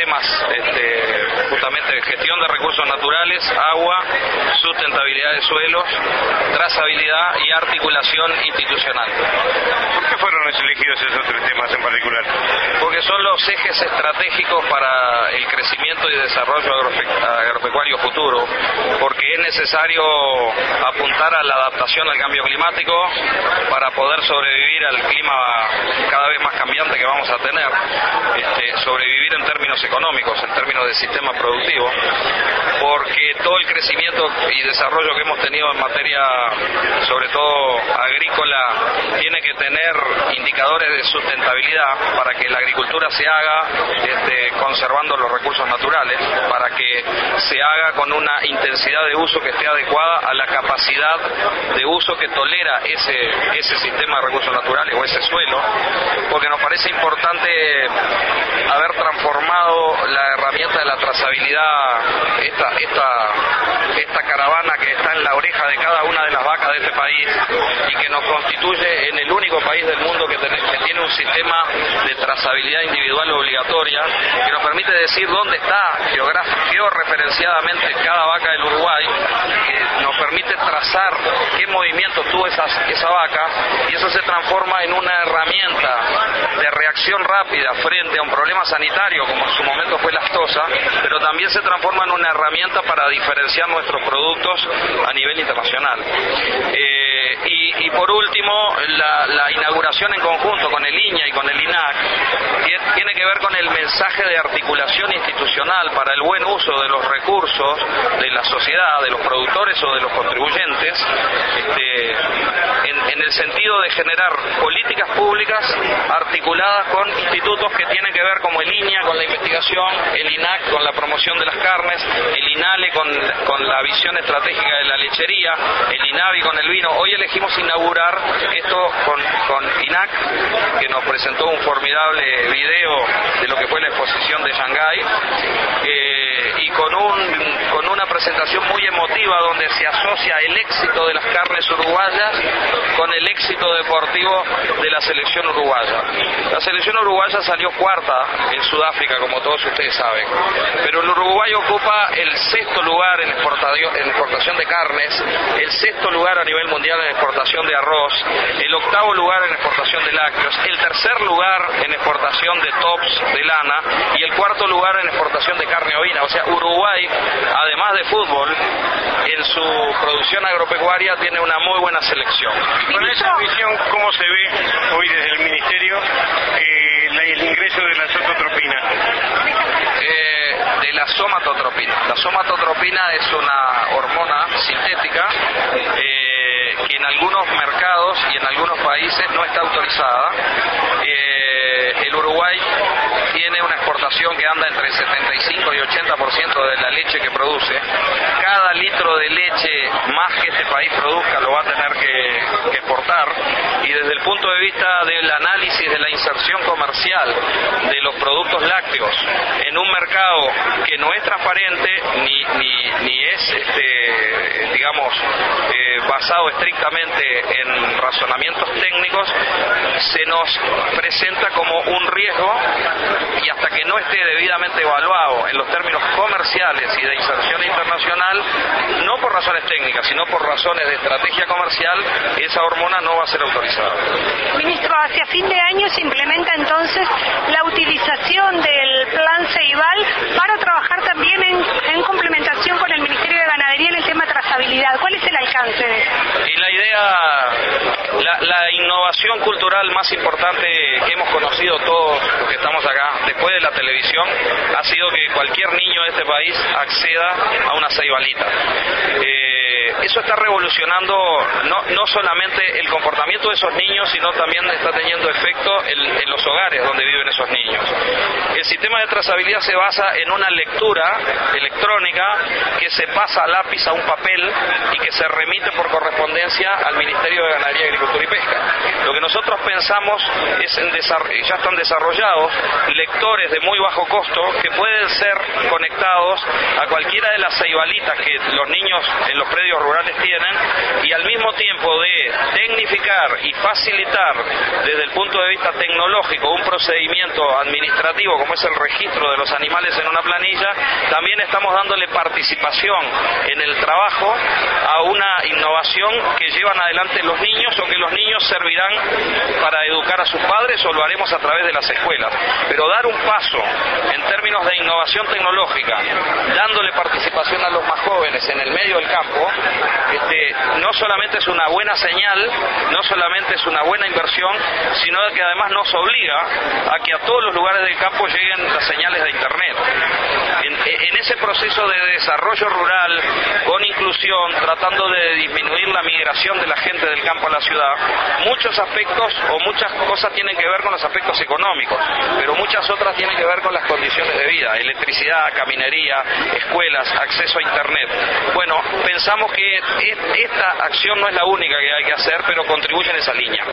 temas justamente de gestión de recursos naturales, agua, sustentabilidad de suelos, trazabilidad y articulación institucional. ¿Por qué fueron elegidos esos tres temas en particular? Porque son los ejes estratégicos para el crecimiento y desarrollo agropecuario futuro, porque es necesario apuntar a la adaptación al cambio climático para poder sobrevivir al clima cada vez más cambiante que vamos a tener, sobrevivir en términos económicos, en términos de sistema productivo, porque todo el crecimiento y desarrollo que hemos tenido en materia, sobre todo agrícola, tiene que tener indicadores de sustentabilidad para que la agricultura se haga conservando los recursos naturales, para que se haga con una intensidad de uso que esté adecuada a la capacidad de uso que tolera ese sistema de recursos naturales o ese suelo, porque nos parece importante haber transformado la herramienta de la trazabilidad, esta caravana que está en la oreja de cada una de las vacas de este país y que nos constituye en el único país del mundo que tiene un sistema de trazabilidad individual obligatoria que nos permite decir dónde está georreferenciadamente cada vaca del Uruguay, que nos permite trazar qué movimiento tuvo esa vaca, y eso se transforma en una herramienta de reacción rápida frente a un problema sanitario como en su momento fue la aftosa, pero también se transforma en una herramienta para diferenciar nuestros productos a nivel internacional. Y por último, la inauguración en conjunto con el INAH y con el INAC tiene que ver con el mensaje de articulación institucional para el buen uso de los recursos de la sociedad, de los productores o de los contribuyentes, en el sentido de generar políticas públicas articuladas con institutos que tienen que ver como el INAH con la investigación, el INAC con la promoción de las carnes, el INALE con la visión estratégica de la lechería, el INAVI con el vino. Hoy elegimos inaugurar esto con INAC, que nos presentó un formidable video de lo que fue la exposición de Shanghái, y con una presentación muy emotiva donde se asocia el éxito de las carnes uruguayas con el éxito deportivo de la selección uruguaya. La selección uruguaya salió cuarta en Sudáfrica, como todos ustedes saben, pero el Uruguay ocupa el sexto lugar en exportación de carnes, el sexto lugar a nivel mundial en exportación de arroz, el octavo lugar en exportación de lácteos, el tercer lugar en exportación de tops de lana y el cuarto lugar en exportación de carne ovina. O sea, Uruguay, además de fútbol, en su producción agropecuaria tiene una muy buena selección. Con esa visión, ¿cómo se ve hoy desde el Ministerio el ingreso de la azototropina? De la somatotropina. La somatotropina es una hormona sintética que en algunos mercados y en algunos países no está autorizada. El Uruguay tiene una exportación que anda entre el 75 y 80% de la leche que produce. Cada litro de leche más que este país produzca lo va a tener que exportar, y desde el punto de vista del análisis de la inserción comercial de los productos lácteos en un mercado que no es transparente ni es basado estrictamente en razonamientos técnicos, se nos presenta como un riesgo, y hasta que no esté debidamente evaluado en los términos comerciales y de inserción internacional, no por razones técnicas, sino por razones de estrategia comercial, esa hormona no va a ser autorizada. Ministro, hacia fin de año se implementa entonces la utilización del Plan Ceibal para trabajar también en complementación con el Ministerio de Ganadería en el tema trazabilidad. ¿Cuál es el alcance de eso? Y la idea, la innovación cultural más importante que hemos conocido todos los que estamos acá, después de la televisión, ha sido que cualquier niño de este país acceda a una ceibalita. Eso está revolucionando no solamente el comportamiento de esos niños, sino también está teniendo efecto en los hogares donde viven esos niños. El sistema de trazabilidad se basa en una lectura electrónica que se pasa a lápiz a un papel y que se remite por correspondencia al Ministerio de Ganadería, Agricultura y Pesca. Lo que nosotros pensamos es ya están desarrollados lectores de muy bajo costo que pueden ser conectados a cualquiera de las ceibalitas que los niños en los predios rurales rurales tienen, y al mismo tiempo de tecnificar y facilitar desde el punto de vista tecnológico un procedimiento administrativo como es el registro de los animales en una planilla, también estamos dándole participación en el trabajo a una innovación que llevan adelante los niños o que los niños servirán para educar a sus padres o lo haremos a través de las escuelas. Pero dar un paso en términos de innovación tecnológica, dándole participación a los más jóvenes en el medio del campo, no solamente es una buena señal, no solamente es una buena inversión, sino que además nos obliga a que a todos los lugares del campo lleguen las señales de Internet. En ese proceso de desarrollo rural, con inclusión, tratando de disminuir la migración de la gente del campo a la ciudad, muchos aspectos o muchas cosas tienen que ver con los aspectos económicos, pero muchas otras tienen que ver con las condiciones de vida, electricidad, caminería, escuelas, acceso a Internet. Bueno, pensamos que esta acción no es la única que hay que hacer, pero contribuye en esa línea.